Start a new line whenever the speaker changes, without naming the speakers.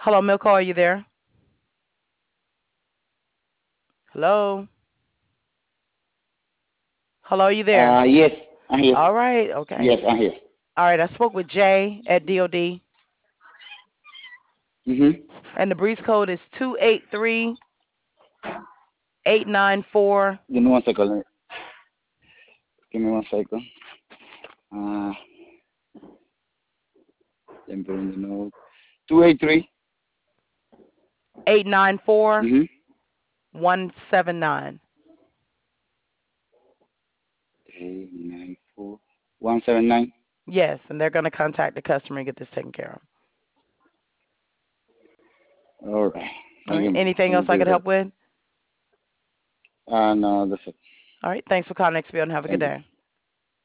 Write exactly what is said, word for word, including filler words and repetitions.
Hello, Milko, are you there? Hello? Hello, are you there?
Uh, yes, I'm here.
All right, okay.
Yes, I'm here.
All right, I spoke with Jay at D O D,
Mm-hmm.
and the breeze code is two eight three eight nine four.
Give me one second. Give me one second. Uh, let me put in the note. Two eight three.
eight nine four
Mm-hmm.
one seven nine.
Eight nine four one seven nine.
Yes, and they're going to contact the customer and get this taken care of.
All right.
All
Thank
right.
you.
Anything
Thank
else
you for
I
your
could
help.
help with?
Uh, no, that's it.
All right. Thanks for calling X B O and have a good
Thank you.
day.